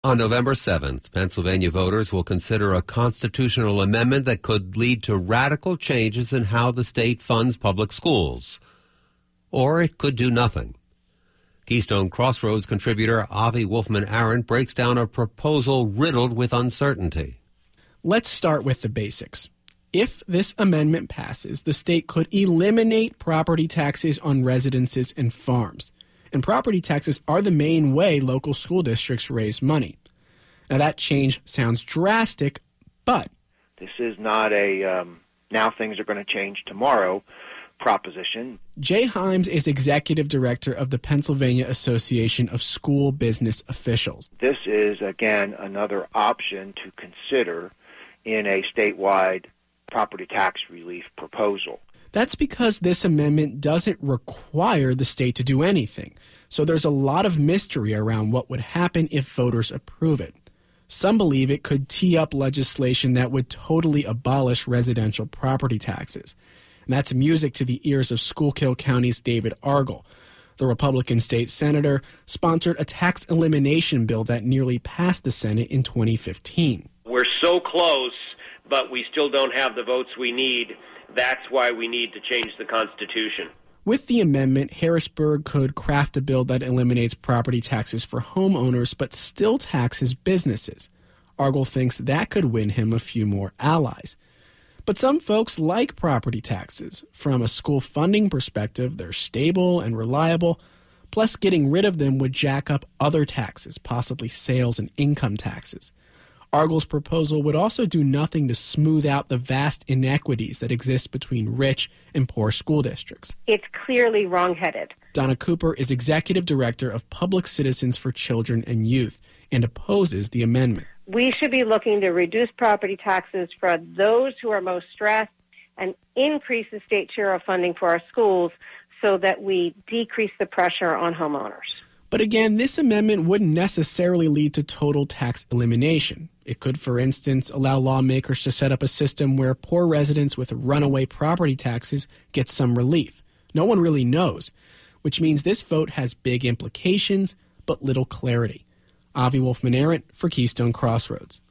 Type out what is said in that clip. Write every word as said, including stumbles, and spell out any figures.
On November seventh, Pennsylvania voters will consider a constitutional amendment that could lead to radical changes in how the state funds public schools. Or it could do nothing. Keystone Crossroads contributor Avi Wolfman-Arent breaks down a proposal riddled with uncertainty. Let's start with the basics. If this amendment passes, the state could eliminate property taxes on residences and farms. And property taxes are the main way local school districts raise money. Now, that change sounds drastic, but this is not a um, now things are going to change tomorrow proposition. Jay Himes is executive director of the Pennsylvania Association of School Business Officials. This is, again, another option to consider in a statewide property tax relief proposal. That's because this amendment doesn't require the state to do anything. So there's a lot of mystery around what would happen if voters approve it. Some believe it could tee up legislation that would totally abolish residential property taxes. And that's music to the ears of Schuylkill County's David Argel. The Republican state senator sponsored a tax elimination bill that nearly passed the Senate in twenty fifteen. We're so close, but we still don't have the votes we need. That's why we need to change the Constitution. With the amendment, Harrisburg could craft a bill that eliminates property taxes for homeowners but still taxes businesses. Argel thinks that could win him a few more allies. But some folks like property taxes. From a school funding perspective, they're stable and reliable. Plus, getting rid of them would jack up other taxes, possibly sales and income taxes. Argel's proposal would also do nothing to smooth out the vast inequities that exist between rich and poor school districts. It's clearly wrong-headed. Donna Cooper is executive director of Public Citizens for Children and Youth and opposes the amendment. We should be looking to reduce property taxes for those who are most stressed and increase the state share of funding for our schools so that we decrease the pressure on homeowners. But again, this amendment wouldn't necessarily lead to total tax elimination. It could, for instance, allow lawmakers to set up a system where poor residents with runaway property taxes get some relief. No one really knows, which means this vote has big implications but little clarity. Avi Wolfman-Arent for Keystone Crossroads.